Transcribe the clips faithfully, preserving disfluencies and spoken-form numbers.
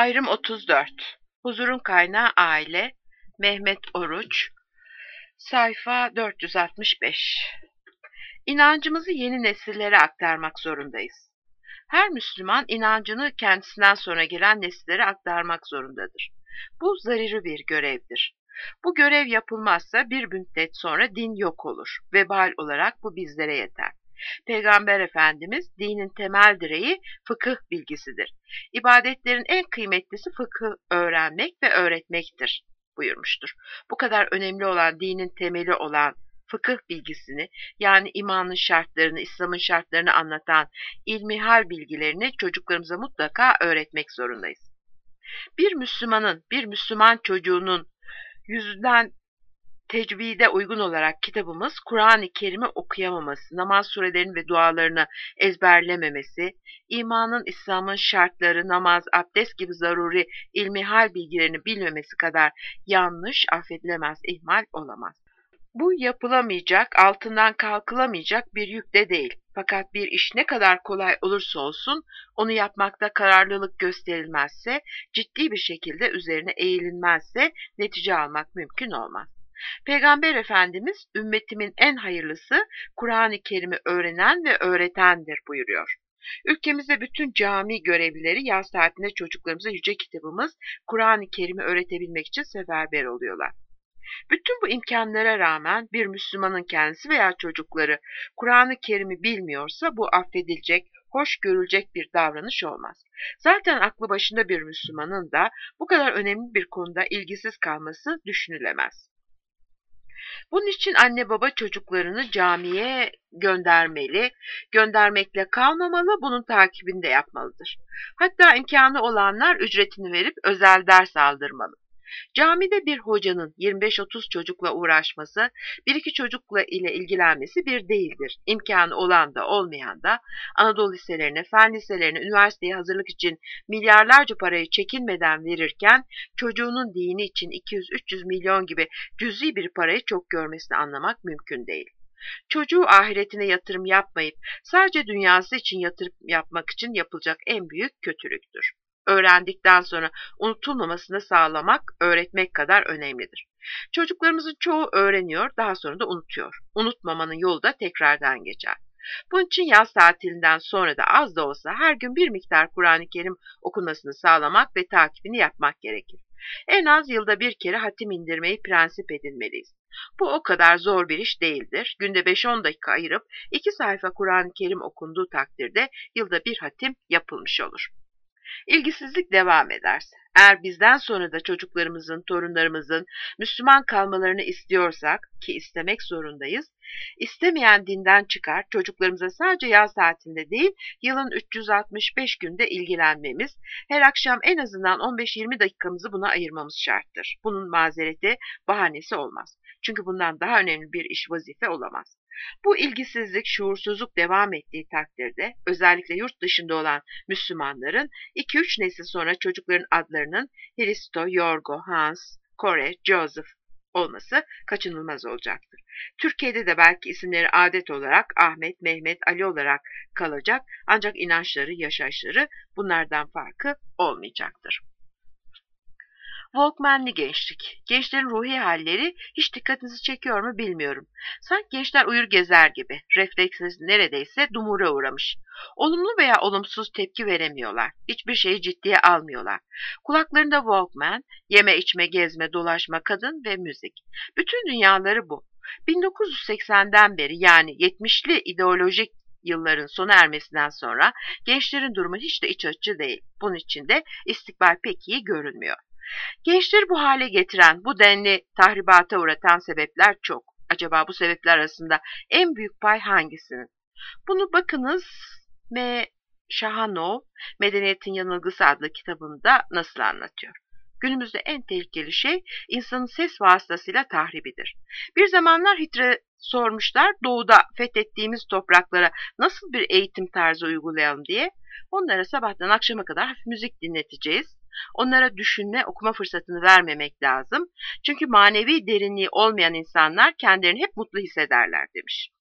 Ayrım otuz dört. Huzurun kaynağı aile. Mehmet Oruç. Sayfa dört yüz altmış beş. İnancımızı yeni nesillere aktarmak zorundayız. Her Müslüman inancını kendisinden sonra gelen nesillere aktarmak zorundadır. Bu zaruri bir görevdir. Bu görev yapılmazsa bir müddet sonra din yok olur. Vebal olarak bu bizlere yeter. Peygamber Efendimiz dinin temel direği fıkıh bilgisidir. İbadetlerin en kıymetlisi fıkıh öğrenmek ve öğretmektir buyurmuştur. Bu kadar önemli olan dinin temeli olan fıkıh bilgisini, yani imanın şartlarını, İslam'ın şartlarını anlatan ilmihal bilgilerini çocuklarımıza mutlaka öğretmek zorundayız. Bir Müslümanın, bir Müslüman çocuğunun yüzünden tecvide uygun olarak kitabımız Kur'an-ı Kerim'i okuyamaması, namaz surelerini ve dualarını ezberlememesi, imanın, İslam'ın şartları, namaz, abdest gibi zaruri ilmihal bilgilerini bilmemesi kadar yanlış, affedilemez ihmal olamaz. Bu yapılamayacak, altından kalkılamayacak bir yük de değil. Fakat bir iş ne kadar kolay olursa olsun, onu yapmakta kararlılık gösterilmezse, ciddi bir şekilde üzerine eğilinmezse netice almak mümkün olmaz. Peygamber Efendimiz, ümmetimin en hayırlısı Kur'an-ı Kerim'i öğrenen ve öğretendir buyuruyor. Ülkemizde bütün cami görevlileri yaz tatilinde çocuklarımıza yüce kitabımız Kur'an-ı Kerim'i öğretebilmek için seferber oluyorlar. Bütün bu imkanlara rağmen bir Müslümanın kendisi veya çocukları Kur'an-ı Kerim'i bilmiyorsa bu affedilecek, hoş görülecek bir davranış olmaz. Zaten aklı başında bir Müslümanın da bu kadar önemli bir konuda ilgisiz kalması düşünülemez. Bunun için anne baba çocuklarını camiye göndermeli, göndermekle kalmamalı, bunun takibini de yapmalıdır. Hatta imkanı olanlar ücretini verip özel ders aldırmalı. Camide bir hocanın yirmi beş otuz çocukla uğraşması, bir iki çocukla ile ilgilenmesi bir değildir. İmkanı olan da olmayan da Anadolu liselerine, fen liselerine, üniversiteye hazırlık için milyarlarca parayı çekinmeden verirken çocuğunun dini için iki yüz üç yüz milyon gibi cüzi bir parayı çok görmesini anlamak mümkün değil. Çocuğu ahiretine yatırım yapmayıp sadece dünyası için yatırım yapmak için yapılacak en büyük kötülüktür. Öğrendikten sonra unutulmamasını sağlamak, öğretmek kadar önemlidir. Çocuklarımızın çoğu öğreniyor, daha sonra da unutuyor. Unutmamanın yolu da tekrardan geçer. Bunun için yaz tatilinden sonra da az da olsa her gün bir miktar Kur'an-ı Kerim okunmasını sağlamak ve takibini yapmak gerekir. En az yılda bir kere hatim indirmeyi prensip edinmeliyiz. Bu o kadar zor bir iş değildir. Günde beş on dakika ayırıp iki sayfa Kur'an-ı Kerim okunduğu takdirde yılda bir hatim yapılmış olur. İlgisizlik devam ederse, eğer bizden sonra da çocuklarımızın, torunlarımızın Müslüman kalmalarını istiyorsak, ki istemek zorundayız, istemeyen dinden çıkar, çocuklarımıza sadece yaz tatilinde değil, yılın üç yüz altmış beş günde ilgilenmemiz, her akşam en azından on beş yirmi dakikamızı buna ayırmamız şarttır. Bunun mazereti, bahanesi olmaz. Çünkü bundan daha önemli bir iş, vazife olamaz. Bu ilgisizlik, şuursuzluk devam ettiği takdirde, özellikle yurt dışında olan Müslümanların iki üç nesil sonra çocukların adlarının Hristo, Yorgo, Hans, Kore, Joseph olması kaçınılmaz olacaktır. Türkiye'de de belki isimleri adet olarak Ahmet, Mehmet, Ali olarak kalacak, ancak inançları, yaşayışları bunlardan farkı olmayacaktır. Walkman'li gençlik. Gençlerin ruhi halleri hiç dikkatinizi çekiyor mu bilmiyorum. Sanki gençler uyur gezer gibi. Refleksiniz neredeyse dumura uğramış. Olumlu veya olumsuz tepki veremiyorlar. Hiçbir şeyi ciddiye almıyorlar. Kulaklarında Walkman, yeme içme, gezme, dolaşma, kadın ve müzik. Bütün dünyaları bu. bin dokuz yüz seksenden beri, yani yetmişli ideolojik yılların sona ermesinden sonra gençlerin durumu hiç de iç açıcı değil. Bunun için de istikbal pek iyi görünmüyor. Gençleri bu hale getiren, bu denli tahribata uğratan sebepler çok. Acaba bu sebepler arasında en büyük pay hangisinin? Bunu bakınız M. Şahanov, Medeniyetin Yanılgısı adlı kitabında nasıl anlatıyor? Günümüzde en tehlikeli şey insanın ses vasıtasıyla tahribidir. Bir zamanlar Hitler'e sormuşlar, doğuda fethettiğimiz topraklara nasıl bir eğitim tarzı uygulayalım diye. Onlara sabahtan akşama kadar hafif müzik dinleteceğiz. Onlara düşünme, okuma fırsatını vermemek lazım. Çünkü manevi derinliği olmayan insanlar kendilerini hep mutlu hissederler demiş.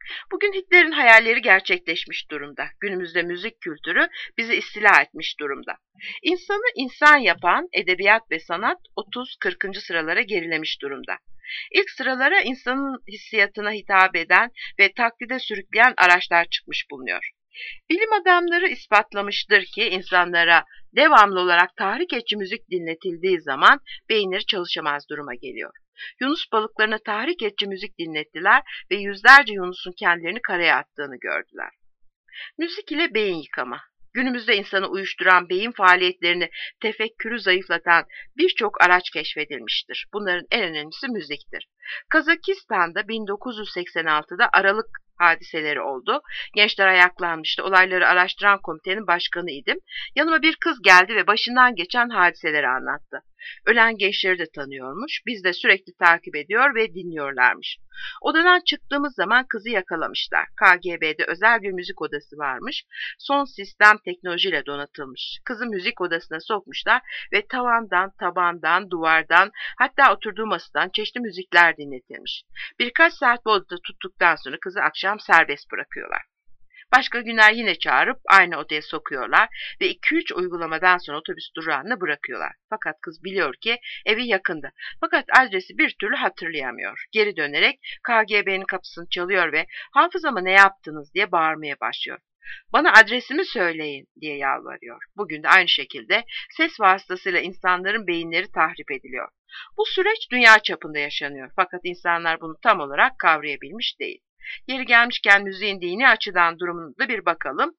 Bugün Hitler'in hayalleri gerçekleşmiş durumda. Günümüzde müzik kültürü bizi istila etmiş durumda. İnsanı insan yapan edebiyat ve sanat otuz kırkıncı sıralara gerilemiş durumda. İlk sıralara insanın hissiyatına hitap eden ve taklide sürükleyen araçlar çıkmış bulunuyor. Bilim adamları ispatlamıştır ki insanlara devamlı olarak tahrik edici müzik dinletildiği zaman beyinleri çalışamaz duruma geliyor. Yunus balıklarına tahrik edici müzik dinlettiler ve yüzlerce Yunus'un kendilerini karaya attığını gördüler. Müzik ile beyin yıkama. Günümüzde insanı uyuşturan beyin faaliyetlerini, tefekkürü zayıflatan birçok araç keşfedilmiştir. Bunların en önemlisi müziktir. Kazakistan'da bin dokuz yüz seksen altıda Aralık hadiseleri oldu. Gençler ayaklanmıştı. Olayları araştıran komitenin başkanı idim. Yanıma bir kız geldi ve başından geçen hadiseleri anlattı. Ölen gençleri de tanıyormuş. Biz de sürekli takip ediyor ve dinliyorlarmış. Odadan çıktığımız zaman kızı yakalamışlar. K G B'de özel bir müzik odası varmış. Son sistem teknolojiyle donatılmış. Kızı müzik odasına sokmuşlar ve tavandan, tabandan, duvardan, hatta oturduğu masadan çeşitli müzikler dinletilmiş. Birkaç saat bu odada tuttuktan sonra kızı akşam serbest bırakıyorlar. Başka günler yine çağırıp aynı odaya sokuyorlar ve iki üç uygulamadan sonra otobüs durağına bırakıyorlar. Fakat kız biliyor ki evi yakında. Fakat adresi bir türlü hatırlayamıyor. Geri dönerek K G B'nin kapısını çalıyor ve hafızama ne yaptınız diye bağırmaya başlıyor. Bana adresimi söyleyin diye yalvarıyor. Bugün de aynı şekilde ses vasıtasıyla insanların beyinleri tahrip ediliyor. Bu süreç dünya çapında yaşanıyor. Fakat insanlar bunu tam olarak kavrayabilmiş değil. Yeri gelmişken müziğin dini açıdan durumuna da bir bakalım.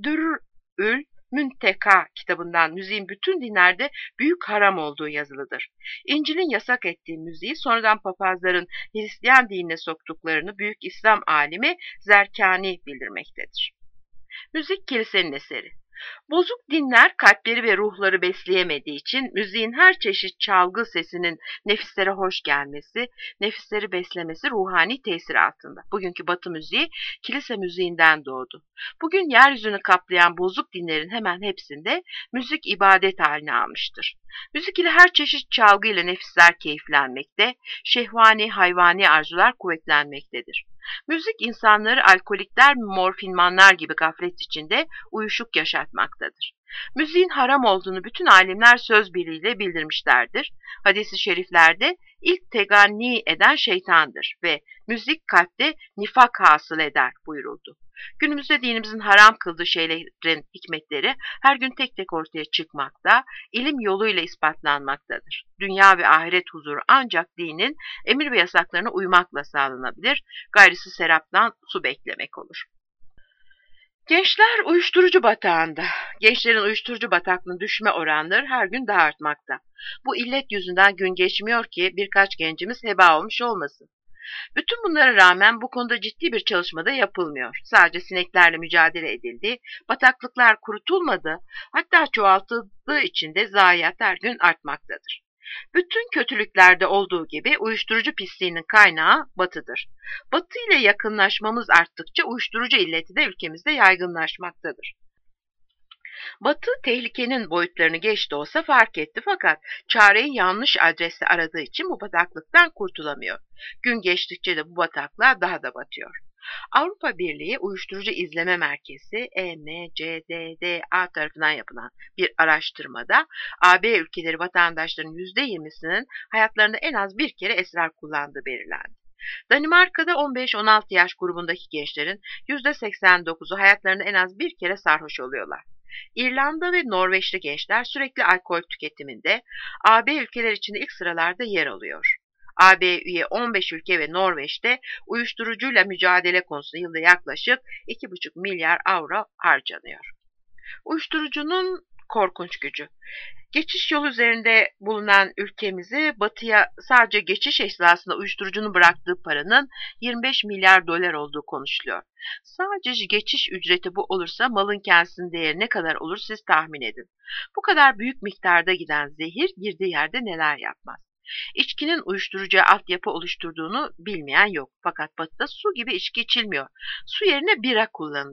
Dürrül Münteka kitabından müziğin bütün dinlerde büyük haram olduğu yazılıdır. İncil'in yasak ettiği müziği sonradan papazların Hristiyan dinine soktuklarını büyük İslam alimi Zerkani bildirmektedir. Müzik kilisenin eseri. Bozuk dinler kalpleri ve ruhları besleyemediği için müziğin her çeşit çalgı sesinin nefislere hoş gelmesi, nefisleri beslemesi ruhani tesir altında. Bugünkü Batı müziği kilise müziğinden doğdu. Bugün yeryüzünü kaplayan bozuk dinlerin hemen hepsinde müzik ibadet haline almıştır. Müzik ile her çeşit çalgı ile nefisler keyiflenmekte, şehvani, hayvani arzular kuvvetlenmektedir. Müzik insanları alkolikler, morfinmanlar gibi gaflet içinde uyuşuk yaşatmaktadır. Müziğin haram olduğunu bütün alimler söz birliğiyle bildirmişlerdir. Hadis-i şeriflerde ilk teganni eden şeytandır ve müzik kalpte nifak hasıl eder buyuruldu. Günümüzde dinimizin haram kıldığı şeylerin hikmetleri her gün tek tek ortaya çıkmakta, ilim yoluyla ispatlanmaktadır. Dünya ve ahiret huzuru ancak dinin emir ve yasaklarına uymakla sağlanabilir, gayrısı seraptan su beklemek olur. Gençler uyuşturucu batağında. Gençlerin uyuşturucu bataklığına düşme oranları her gün daha artmakta. Bu illet yüzünden gün geçmiyor ki birkaç gencimiz heba olmuş olmasın. Bütün bunlara rağmen bu konuda ciddi bir çalışma da yapılmıyor. Sadece sineklerle mücadele edildi, bataklıklar kurutulmadı, hatta çoğaltıldığı için de zayiat her gün artmaktadır. Bütün kötülüklerde olduğu gibi uyuşturucu pisliğinin kaynağı Batı'dır. Batı ile yakınlaşmamız arttıkça uyuşturucu illeti de ülkemizde yaygınlaşmaktadır. Batı tehlikenin boyutlarını geç de olsa fark etti fakat çareyi yanlış adreste aradığı için bu bataklıktan kurtulamıyor. Gün geçtikçe de bu bataklığa daha da batıyor. Avrupa Birliği Uyuşturucu İzleme Merkezi E M C D D A tarafından yapılan bir araştırmada A B ülkeleri vatandaşlarının yüzde yirmisinin hayatlarında en az bir kere esrar kullandığı belirlendi. Danimarka'da on beş on altı yaş grubundaki gençlerin yüzde seksen dokuzu hayatlarında en az bir kere sarhoş oluyorlar. İrlanda ve Norveçli gençler sürekli alkol tüketiminde A B ülkeler içinde ilk sıralarda yer alıyor. A B üye on beş ülke ve Norveç'te uyuşturucuyla mücadele konusunda yılda yaklaşık iki buçuk milyar avro harcanıyor. Uyuşturucunun korkunç gücü. Geçiş yolu üzerinde bulunan ülkemizi batıya sadece geçiş esnasında uyuşturucunun bıraktığı paranın yirmi beş milyar dolar olduğu konuşuluyor. Sadece geçiş ücreti bu olursa malın kendisinin değeri ne kadar olur siz tahmin edin. Bu kadar büyük miktarda giden zehir girdiği yerde neler yapmaz. İçkinin uyuşturucuya altyapı oluşturduğunu bilmeyen yok. Fakat batıda su gibi içki içilmiyor. Su yerine bira kullanılıyor.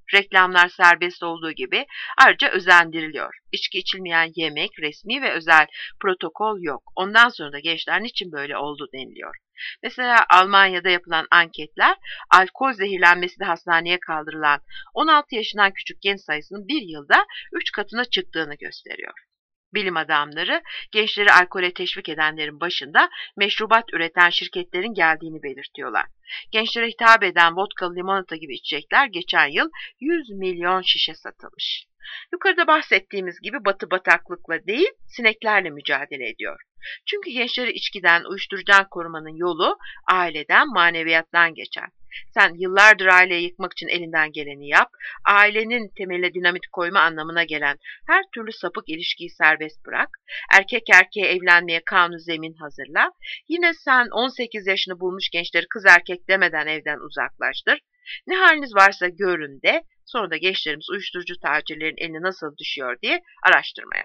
Reklamlar serbest olduğu gibi ayrıca özendiriliyor. İçki içilmeyen yemek, resmi ve özel protokol yok. Ondan sonra da gençler niçin böyle oldu deniliyor. Mesela Almanya'da yapılan anketler alkol zehirlenmesiyle hastaneye kaldırılan on altı yaşından küçük genç sayısının bir yılda üç katına çıktığını gösteriyor. Bilim adamları gençleri alkole teşvik edenlerin başında meşrubat üreten şirketlerin geldiğini belirtiyorlar. Gençlere hitap eden vodka, limonata gibi içecekler geçen yıl yüz milyon şişe satılmış. Yukarıda bahsettiğimiz gibi Batı bataklıkla değil, sineklerle mücadele ediyor. Çünkü gençleri içkiden, uyuşturucudan korumanın yolu aileden, maneviyattan geçer. Sen yıllardır aileyi yıkmak için elinden geleni yap, ailenin temeline dinamit koyma anlamına gelen her türlü sapık ilişkiyi serbest bırak, erkek erkeğe evlenmeye kanun zemin hazırla, yine sen on sekiz yaşını bulmuş gençleri kız erkek demeden evden uzaklaştır, ne haliniz varsa görün de, sonra da gençlerimiz uyuşturucu tacirlerin eline nasıl düşüyor diye araştırmaya.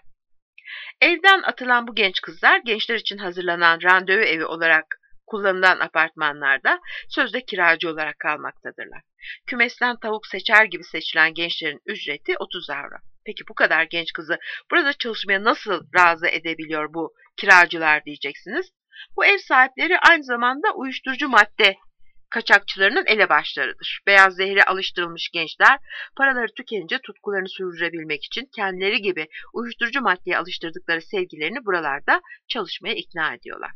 Evden atılan bu genç kızlar gençler için hazırlanan randevu evi olarak kullanılan apartmanlarda sözde kiracı olarak kalmaktadırlar. Kümesten tavuk seçer gibi seçilen gençlerin ücreti otuz avro. Peki bu kadar genç kızı burada çalışmaya nasıl razı edebiliyor bu kiracılar diyeceksiniz. Bu ev sahipleri aynı zamanda uyuşturucu madde kaçakçılarının elebaşlarıdır. Beyaz zehre alıştırılmış gençler paraları tükenince tutkularını sürdürebilmek için kendileri gibi uyuşturucu maddeye alıştırdıkları sevgilerini buralarda çalışmaya ikna ediyorlar.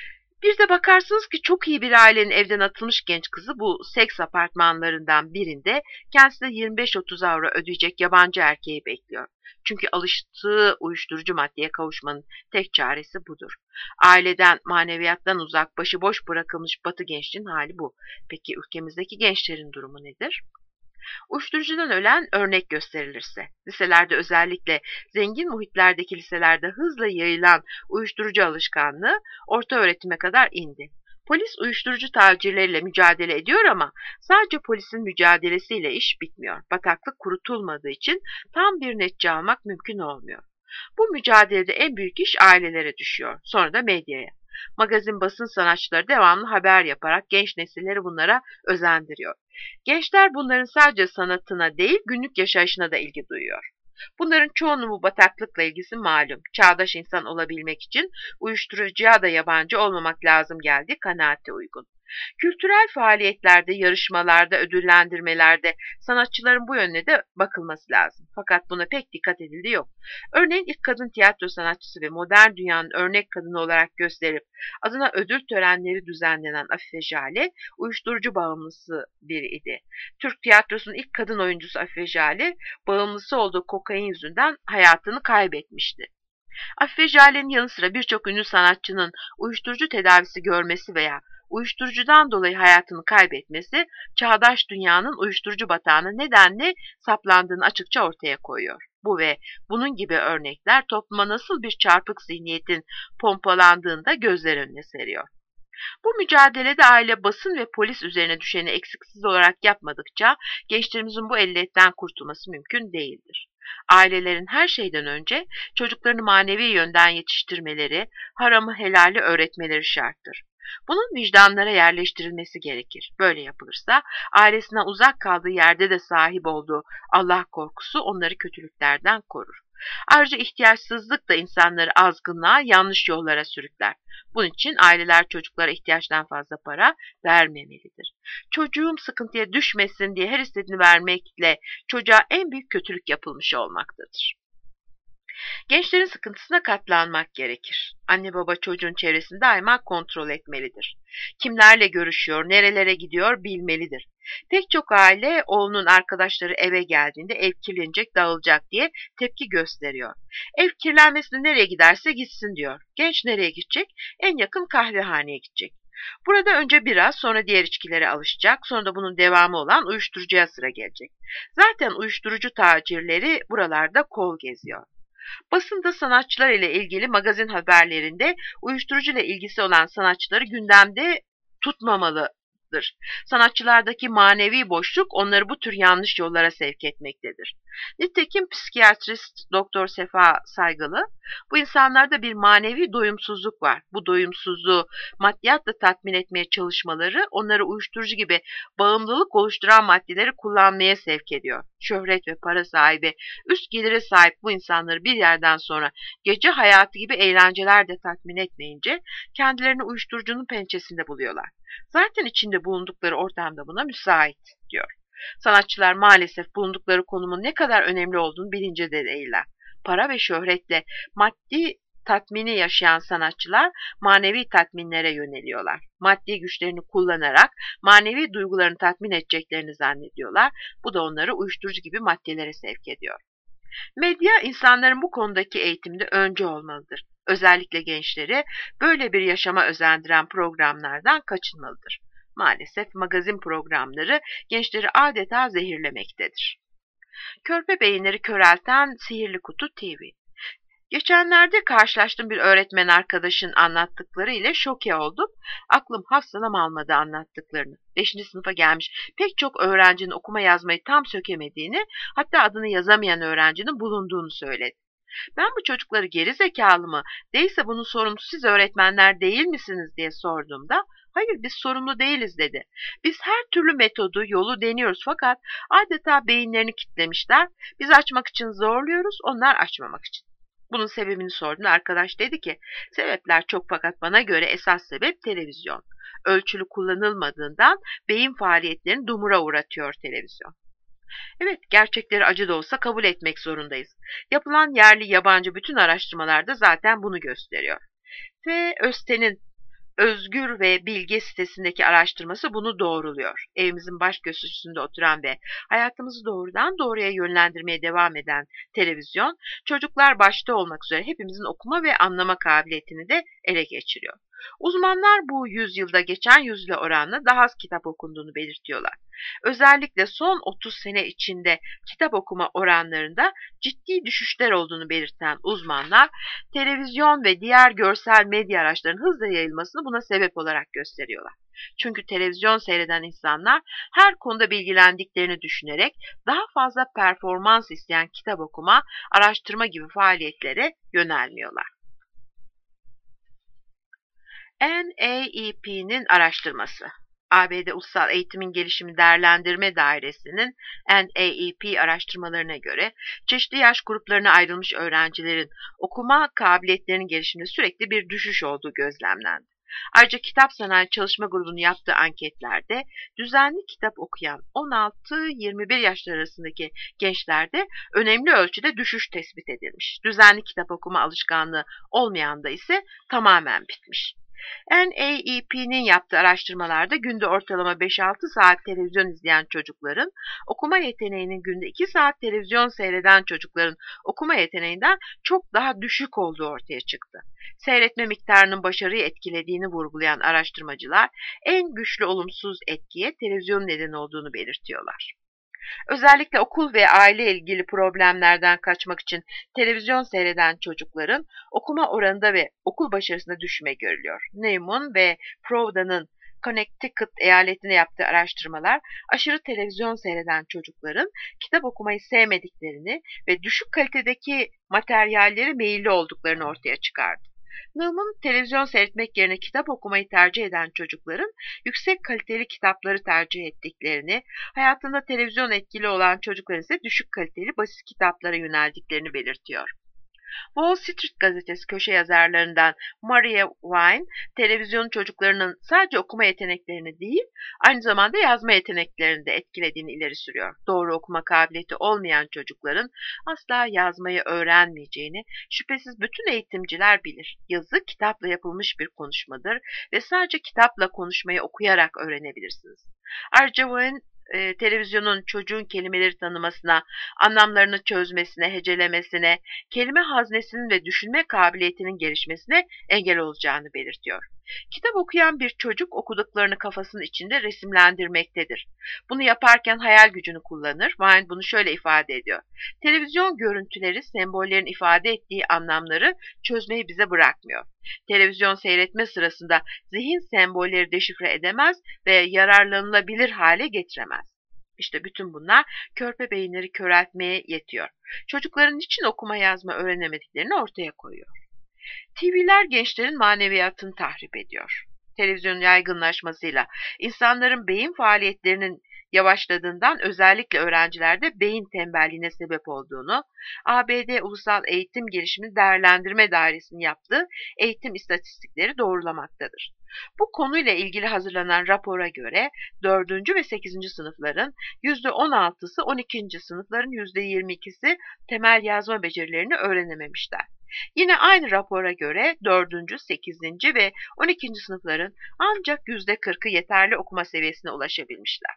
Bir de bakarsınız ki çok iyi bir ailenin evden atılmış genç kızı bu seks apartmanlarından birinde kendisine yirmi beş otuz avro ödeyecek yabancı erkeği bekliyor. Çünkü alıştığı uyuşturucu maddeye kavuşmanın tek çaresi budur. Aileden, maneviyattan uzak, başıboş bırakılmış Batı gençliğin hali bu. Peki ülkemizdeki gençlerin durumu nedir? Uyuşturucudan ölen örnek gösterilirse, liselerde özellikle zengin muhitlerdeki liselerde hızla yayılan uyuşturucu alışkanlığı orta öğretime kadar indi. Polis uyuşturucu tacirleriyle mücadele ediyor ama sadece polisin mücadelesiyle iş bitmiyor. Bataklık kurutulmadığı için tam bir netice almak mümkün olmuyor. Bu mücadelede en büyük iş ailelere düşüyor, sonra da medyaya. Magazin basın sanatçıları devamlı haber yaparak genç nesilleri bunlara özendiriyor. Gençler bunların sadece sanatına değil günlük yaşayışına da ilgi duyuyor. Bunların çoğunun bu bataklıkla ilgisi malum. Çağdaş insan olabilmek için uyuşturucuya da yabancı olmamak lazım geldiği kanaate uygun. Kültürel faaliyetlerde, yarışmalarda, ödüllendirmelerde sanatçıların bu yönüne de bakılması lazım. Fakat buna pek dikkat edildiği yok. Örneğin ilk kadın tiyatro sanatçısı ve modern dünyanın örnek kadını olarak gösterip adına ödül törenleri düzenlenen Afife Jale, uyuşturucu bağımlısı biri idi. Türk tiyatrosunun ilk kadın oyuncusu Afife Jale, bağımlısı olduğu kokain yüzünden hayatını kaybetmişti. Afife Jale'nin yanı sıra birçok ünlü sanatçının uyuşturucu tedavisi görmesi veya uyuşturucudan dolayı hayatını kaybetmesi, çağdaş dünyanın uyuşturucu batağına nedenle saplandığını açıkça ortaya koyuyor. Bu ve bunun gibi örnekler topluma nasıl bir çarpık zihniyetin pompalandığında gözler önüne seriyor. Bu mücadelede aile, basın ve polis üzerine düşeni eksiksiz olarak yapmadıkça gençlerimizin bu elletten kurtulması mümkün değildir. Ailelerin her şeyden önce çocuklarını manevi yönden yetiştirmeleri, haramı helali öğretmeleri şarttır. Bunun vicdanlara yerleştirilmesi gerekir. Böyle yapılırsa ailesinden uzak kaldığı yerde de sahip olduğu Allah korkusu onları kötülüklerden korur. Ayrıca ihtiyaçsızlık da insanları azgınlığa, yanlış yollara sürükler. Bunun için aileler çocuklara ihtiyaçtan fazla para vermemelidir. Çocuğum sıkıntıya düşmesin diye her istediğini vermekle çocuğa en büyük kötülük yapılmış olmaktadır. Gençlerin sıkıntısına katlanmak gerekir. Anne baba çocuğun çevresini daima kontrol etmelidir. Kimlerle görüşüyor, nerelere gidiyor bilmelidir. Pek çok aile oğlunun arkadaşları eve geldiğinde ev kirlenecek, dağılacak diye tepki gösteriyor. Ev kirlenmesine nereye giderse gitsin diyor. Genç nereye gidecek? En yakın kahvehaneye gidecek. Burada önce biraz, sonra diğer içkilere alışacak, sonra da bunun devamı olan uyuşturucuya sıra gelecek. Zaten uyuşturucu tacirleri buralarda kol geziyor. Basında sanatçılar ile ilgili magazin haberlerinde uyuşturucu ile ilgisi olan sanatçıları gündemde tutmamalıdır. Sanatçılardaki manevi boşluk onları bu tür yanlış yollara sevk etmektedir. Nitekim psikiyatrist Doktor Sefa Saygılı, bu insanlarda bir manevi doyumsuzluk var. Bu doyumsuzluğu maddiyatla tatmin etmeye çalışmaları onları uyuşturucu gibi bağımlılık oluşturan maddeleri kullanmaya sevk ediyor. Şöhret ve para sahibi, üst gelire sahip bu insanları bir yerden sonra gece hayatı gibi eğlenceler de tatmin etmeyince kendilerini uyuşturucunun pençesinde buluyorlar. Zaten içinde bulundukları ortamda buna müsait diyor. Sanatçılar maalesef bulundukları konumun ne kadar önemli olduğunu bilince de değiller. Para ve şöhretle maddi tatmini yaşayan sanatçılar manevi tatminlere yöneliyorlar. Maddi güçlerini kullanarak manevi duygularını tatmin edeceklerini zannediyorlar. Bu da onları uyuşturucu gibi maddelere sevk ediyor. Medya insanların bu konudaki eğitimde öncü olmalıdır. Özellikle gençleri böyle bir yaşama özendiren programlardan kaçınmalıdır. Maalesef magazin programları gençleri adeta zehirlemektedir. Körpe beyinleri körelten Sihirli Kutu T V. Geçenlerde karşılaştığım bir öğretmen arkadaşın anlattıkları ile şoke oldum. Aklım hafsalam almadı anlattıklarını. Beşinci sınıfa gelmiş pek çok öğrencinin okuma yazmayı tam sökemediğini, hatta adını yazamayan öğrencinin bulunduğunu söyledi. Ben bu çocukları geri zekalı mı, değilse bunun sorumlusu siz öğretmenler değil misiniz diye sorduğumda, hayır biz sorumlu değiliz dedi. Biz her türlü metodu, yolu deniyoruz fakat adeta beyinlerini kitlemişler. Biz açmak için zorluyoruz, onlar açmamak için. Bunun sebebini sordum. Arkadaş dedi ki, sebepler çok fakat bana göre esas sebep televizyon. Ölçülü kullanılmadığından beyin faaliyetlerini dumura uğratıyor televizyon. Evet, gerçekleri acı da olsa kabul etmek zorundayız. Yapılan yerli yabancı bütün araştırmalarda zaten bunu gösteriyor. Ve Özten'in Özgür ve Bilge sitesindeki araştırması bunu doğruluyor. Evimizin baş köşesinde oturan ve hayatımızı doğrudan doğruya yönlendirmeye devam eden televizyon, çocuklar başta olmak üzere hepimizin okuma ve anlama kabiliyetini de ele geçiriyor. Uzmanlar bu yüzyılda geçen yüzyıla oranla daha az kitap okunduğunu belirtiyorlar. Özellikle son otuz sene içinde kitap okuma oranlarında ciddi düşüşler olduğunu belirten uzmanlar, televizyon ve diğer görsel medya araçlarının hızla yayılmasını buna sebep olarak gösteriyorlar. Çünkü televizyon seyreden insanlar her konuda bilgilendiklerini düşünerek daha fazla performans isteyen kitap okuma, araştırma gibi faaliyetlere yönelmiyorlar. N A E P'nin araştırması. A B D Ulusal Eğitimin Gelişimi Değerlendirme Dairesi'nin N A E P araştırmalarına göre çeşitli yaş gruplarına ayrılmış öğrencilerin okuma kabiliyetlerinin gelişiminde sürekli bir düşüş olduğu gözlemlendi. Ayrıca Kitap Sanayi Çalışma Grubu'nun yaptığı anketlerde düzenli kitap okuyan on altı yirmi bir yaşlar arasındaki gençlerde önemli ölçüde düşüş tespit edilmiş. Düzenli kitap okuma alışkanlığı olmayanda ise tamamen bitmiş. N A E P'nin yaptığı araştırmalarda günde ortalama beş altı saat televizyon izleyen çocukların okuma yeteneğinin günde iki saat televizyon seyreden çocukların okuma yeteneğinden çok daha düşük olduğu ortaya çıktı. Seyretme miktarının başarıyı etkilediğini vurgulayan araştırmacılar en güçlü olumsuz etkiye televizyon neden olduğunu belirtiyorlar. Özellikle okul ve aile ilgili problemlerden kaçmak için televizyon seyreden çocukların okuma oranında ve okul başarısında düşme görülüyor. Neyman ve Prouda'nın Connecticut eyaletine yaptığı araştırmalar aşırı televizyon seyreden çocukların kitap okumayı sevmediklerini ve düşük kalitedeki materyalleri meyilli olduklarını ortaya çıkardı. Newman, televizyon seyretmek yerine kitap okumayı tercih eden çocukların yüksek kaliteli kitapları tercih ettiklerini, hayatında televizyon etkili olan çocukların ise düşük kaliteli basit kitaplara yöneldiklerini belirtiyor. Wall Street gazetesi köşe yazarlarından Maria Wine, televizyonun çocuklarının sadece okuma yeteneklerini değil, aynı zamanda yazma yeteneklerini de etkilediğini ileri sürüyor. Doğru okuma kabiliyeti olmayan çocukların asla yazmayı öğrenmeyeceğini şüphesiz bütün eğitimciler bilir. Yazı kitapla yapılmış bir konuşmadır ve sadece kitapla konuşmayı okuyarak öğrenebilirsiniz. Ayrıca Wine, E, televizyonun çocuğun kelimeleri tanımasına, anlamlarını çözmesine, hecelemesine, kelime haznesinin ve düşünme kabiliyetinin gelişmesine engel olacağını belirtiyor. Kitap okuyan bir çocuk okuduklarını kafasının içinde resimlendirmektedir. Bunu yaparken hayal gücünü kullanır. Wine bunu şöyle ifade ediyor. Televizyon görüntüleri sembollerin ifade ettiği anlamları çözmeyi bize bırakmıyor. Televizyon seyretme sırasında zihin sembolleri deşifre edemez ve yararlanılabilir hale getiremez. İşte bütün bunlar körpe beyinleri köreltmeye yetiyor. Çocukların niçin okuma yazma öğrenemediklerini ortaya koyuyor. T V'ler gençlerin maneviyatını tahrip ediyor. Televizyonun yaygınlaşmasıyla insanların beyin faaliyetlerinin yavaşladığından özellikle öğrencilerde beyin tembelliğine sebep olduğunu, A B D Ulusal Eğitim Gelişimi Değerlendirme Dairesi'nin yaptığı eğitim istatistikleri doğrulamaktadır. Bu konuyla ilgili hazırlanan rapora göre dördüncü ve sekizinci sınıfların yüzde on altısı, on ikinci sınıfların yüzde yirmi ikisi temel yazma becerilerini öğrenememişler. Yine aynı rapora göre dördüncü, sekizinci ve on ikinci sınıfların ancak yüzde kırkı yeterli okuma seviyesine ulaşabilmişler.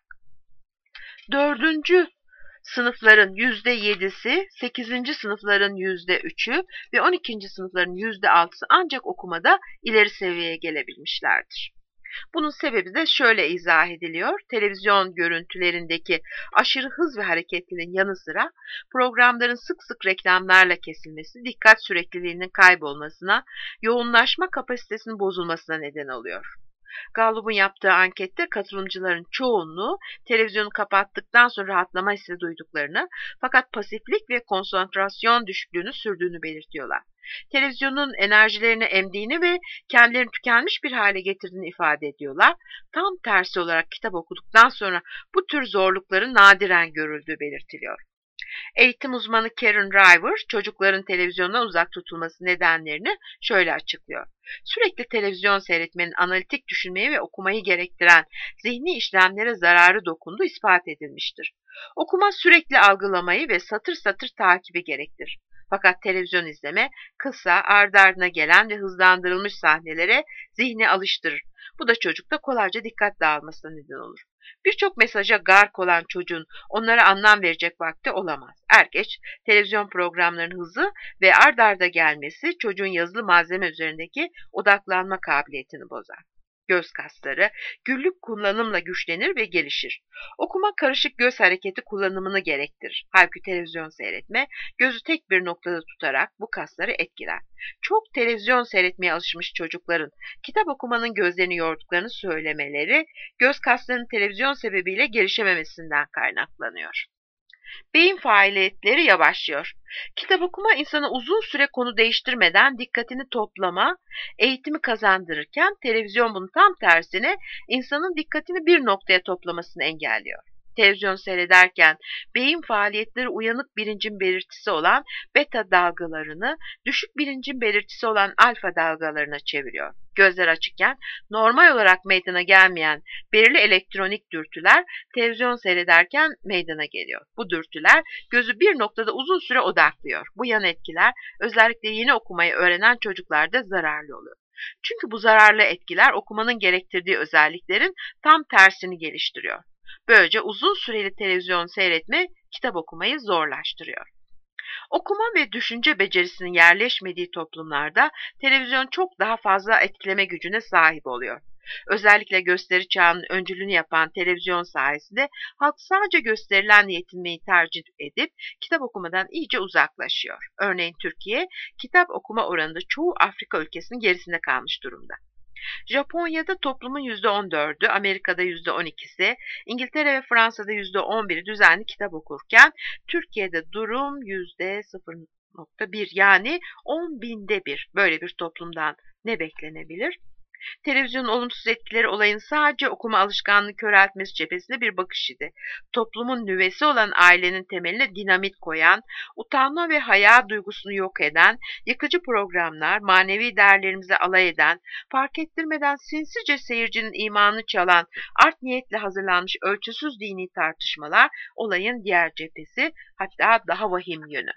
dördüncü sınıfların yüzde yedisi, sekizinci sınıfların yüzde üçü ve on ikinci sınıfların yüzde altısı ancak okumada ileri seviyeye gelebilmişlerdir. Bunun sebebi de şöyle izah ediliyor. Televizyon görüntülerindeki aşırı hız ve hareketliliğin yanı sıra programların sık sık reklamlarla kesilmesi, dikkat sürekliliğinin kaybolmasına, yoğunlaşma kapasitesinin bozulmasına neden oluyor. Gallup'un yaptığı ankette katılımcıların çoğunluğu televizyonu kapattıktan sonra rahatlama hissi duyduklarını fakat pasiflik ve konsantrasyon düşüklüğünü sürdüğünü belirtiyorlar. Televizyonun enerjilerini emdiğini ve kendilerini tükenmiş bir hale getirdiğini ifade ediyorlar. Tam tersi olarak kitap okuduktan sonra bu tür zorlukların nadiren görüldüğü belirtiliyor. Eğitim uzmanı Karen River, çocukların televizyondan uzak tutulması nedenlerini şöyle açıklıyor. Sürekli televizyon seyretmenin analitik düşünmeyi ve okumayı gerektiren zihni işlemlere zararı dokunduğu ispat edilmiştir. Okuma sürekli algılamayı ve satır satır takibi gerektirir. Fakat televizyon izleme kısa, ardı ardına gelen ve hızlandırılmış sahnelere zihni alıştırır. Bu da çocukta kolayca dikkat dağılmasına neden olur. Birçok mesaja gark olan çocuğun onlara anlam verecek vakti olamaz. Er geç televizyon programlarının hızı ve ard arda gelmesi çocuğun yazılı malzeme üzerindeki odaklanma kabiliyetini bozar. Göz kasları günlük kullanımla güçlenir ve gelişir. Okuma karışık göz hareketi kullanımını gerektirir. Halbuki televizyon seyretme gözü tek bir noktada tutarak bu kasları etkiler. Çok televizyon seyretmeye alışmış çocukların kitap okumanın gözlerini yorduklarını söylemeleri göz kaslarının televizyon sebebiyle gelişememesinden kaynaklanıyor. Beyin faaliyetleri yavaşlıyor. Kitap okuma insana uzun süre konu değiştirmeden dikkatini toplama, eğitimi kazandırırken televizyon bunun tam tersine insanın dikkatini bir noktaya toplamasını engelliyor. Televizyon seyrederken beyin faaliyetleri uyanık bilincin belirtisi olan beta dalgalarını düşük bilincin belirtisi olan alfa dalgalarına çeviriyor. Gözler açıkken normal olarak meydana gelmeyen belirli elektronik dürtüler televizyon seyrederken meydana geliyor. Bu dürtüler gözü bir noktada uzun süre odaklıyor. Bu yan etkiler özellikle yeni okumayı öğrenen çocuklarda zararlı oluyor. Çünkü bu zararlı etkiler okumanın gerektirdiği özelliklerin tam tersini geliştiriyor. Böylece uzun süreli televizyon seyretme kitap okumayı zorlaştırıyor. Okuma ve düşünce becerisinin yerleşmediği toplumlarda televizyon çok daha fazla etkileme gücüne sahip oluyor. Özellikle gösteri çağının öncülüğünü yapan televizyon sayesinde halk sadece gösterilenle yetinmeyi tercih edip kitap okumadan iyice uzaklaşıyor. Örneğin Türkiye kitap okuma oranında çoğu Afrika ülkesinin gerisinde kalmış durumda. Japonya'da toplumun yüzde on dördü, Amerika'da yüzde on ikisi, İngiltere ve Fransa'da yüzde on biri düzenli kitap okurken Türkiye'de durum yüzde sıfır nokta bir yani on binde bir. Böyle bir toplumdan ne beklenebilir? Televizyonun olumsuz etkileri olayın sadece okuma alışkanlığı köreltmesi cephesinde bir bakış idi. Toplumun nüvesi olan ailenin temeline dinamit koyan, utanma ve haya duygusunu yok eden, yıkıcı programlar, manevi değerlerimize alay eden, fark ettirmeden sinsice seyircinin imanını çalan, art niyetle hazırlanmış ölçüsüz dini tartışmalar olayın diğer cephesi, hatta daha vahim yönü.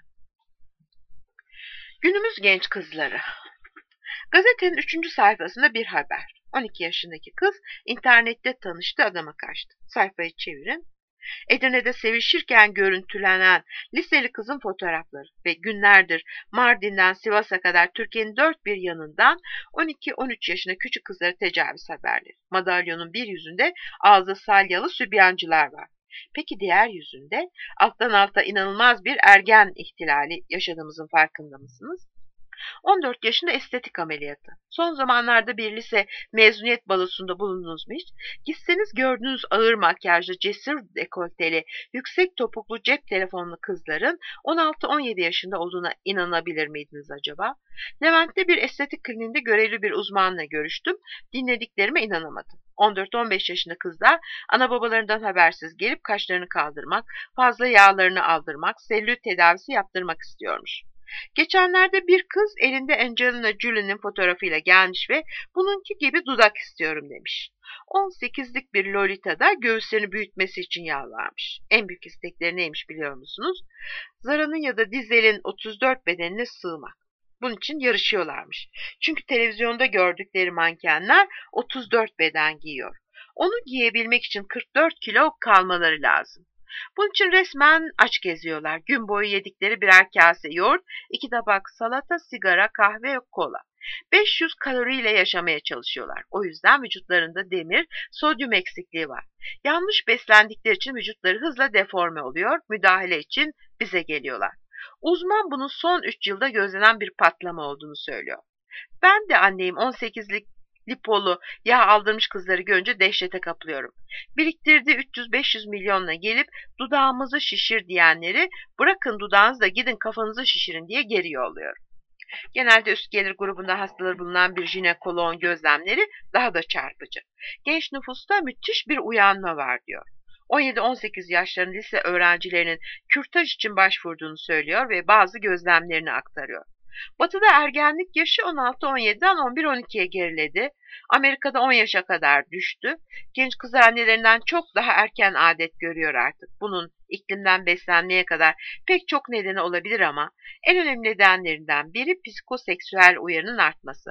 Günümüz genç kızları. Gazetenin üçüncü sayfasında bir haber. on iki yaşındaki kız internette tanıştığı adama kaçtı. Sayfayı çevirin. Edirne'de sevişirken görüntülenen liseli kızın fotoğrafları ve günlerdir Mardin'den Sivas'a kadar Türkiye'nin dört bir yanından on iki on üç yaşında küçük kızlara tecavüz haberleri. Madalyonun bir yüzünde ağzı salyalı sübyancılar var. Peki diğer yüzünde alttan alta inanılmaz bir ergen ihtilali yaşadığımızın farkında mısınız? on dört yaşında estetik ameliyatı. Son zamanlarda bir lise mezuniyet balosunda bulundunuz mu hiç? Gitseniz gördüğünüz ağır makyajlı, cesur dekolteli, yüksek topuklu cep telefonlu kızların on altı on yedi yaşında olduğuna inanabilir miydiniz acaba? Levent'te bir estetik kliniğinde görevli bir uzmanla görüştüm. Dinlediklerime inanamadım. on dört on beş yaşında kızlar ana babalarından habersiz gelip kaşlarını kaldırmak, fazla yağlarını aldırmak, selülit tedavisi yaptırmak istiyormuş. Geçenlerde bir kız elinde Angelina Jolie'nin fotoğrafıyla gelmiş ve bununki gibi dudak istiyorum demiş. on sekizlik bir Lolita da göğüslerini büyütmesi için yalvarmış. En büyük istekleri neymiş biliyor musunuz? Zara'nın ya da Dizel'in otuz dört bedenine sığmak. Bunun için yarışıyorlarmış. Çünkü televizyonda gördükleri mankenler otuz dört beden giyiyor. Onu giyebilmek için kırk dört kilo kalmaları lazım. Bunun için resmen aç geziyorlar. Gün boyu yedikleri birer kase yoğurt, iki tabak salata, sigara, kahve ve kola. beş yüz kaloriyle yaşamaya çalışıyorlar. O yüzden vücutlarında demir, sodyum eksikliği var. Yanlış beslendikleri için vücutları hızla deforme oluyor. Müdahale için bize geliyorlar. Uzman bunun son üç yılda gözlenen bir patlama olduğunu söylüyor. Ben de anneyim on sekizlik lipolu, yağ aldırmış kızları görünce dehşete kapılıyorum. Biriktirdiği üç yüz beş yüz milyonla gelip dudağımızı şişir diyenleri bırakın dudağınızı da gidin kafanızı şişirin diye geri yolluyor. Genelde üst gelir grubunda hastaları bulunan bir jinekoloğun gözlemleri daha da çarpıcı. Genç nüfusta müthiş bir uyanma var diyor. on yedi on sekiz yaşlarında lise öğrencilerinin kürtaj için başvurduğunu söylüyor ve bazı gözlemlerini aktarıyor. Batı'da ergenlik yaşı on altı on yediden on bir on ikiye geriledi. Amerika'da on yaşa kadar düştü. Genç kız annelerinden çok daha erken adet görüyor artık. Bunun iklimden beslenmeye kadar pek çok nedeni olabilir ama en önemli nedenlerinden biri psikoseksüel uyarının artması.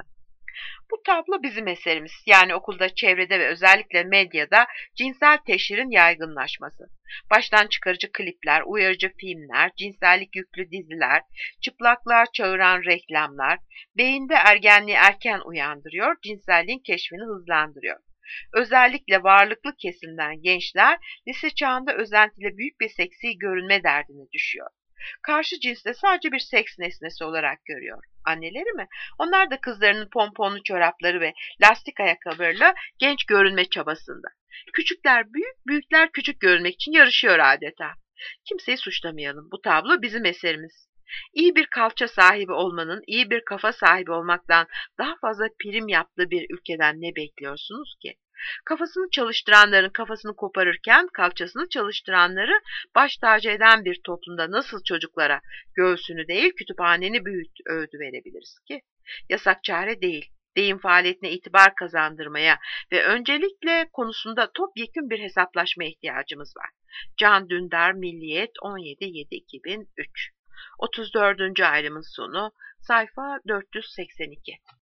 Bu tablo bizim eserimiz. Yani okulda, çevrede ve özellikle medyada cinsel teşhirin yaygınlaşması. Baştan çıkarıcı klipler, uyarıcı filmler, cinsellik yüklü diziler, çıplaklığa çağıran reklamlar, beyinde ergenliği erken uyandırıyor, cinselliğin keşfini hızlandırıyor. Özellikle varlıklı kesimden gençler lise çağında özentiyle büyük bir seksi görünme derdine düşüyor. Karşı cinste sadece bir seks nesnesi olarak görüyor. Anneleri mi? Onlar da kızlarının pomponlu çorapları ve lastik ayakkabılarıyla genç görünme çabasında. Küçükler büyük, büyükler küçük görünmek için yarışıyor adeta. Kimseyi suçlamayalım. Bu tablo bizim eserimiz. İyi bir kalça sahibi olmanın, iyi bir kafa sahibi olmaktan daha fazla prim yaptığı bir ülkeden ne bekliyorsunuz ki? Kafasını çalıştıranların kafasını koparırken kalçasını çalıştıranları baş tacı eden bir toplumda nasıl çocuklara göğsünü değil kütüphaneni büyüt öğüdü verebiliriz ki? Yasak çare değil. Deyim faaliyetine itibar kazandırmaya ve öncelikle konusunda topyekün bir hesaplaşma ihtiyacımız var. Can Dündar, Milliyet, on yedi yedi iki bin üç. otuz dördüncü ayrımın sonu, sayfa dört yüz seksen iki.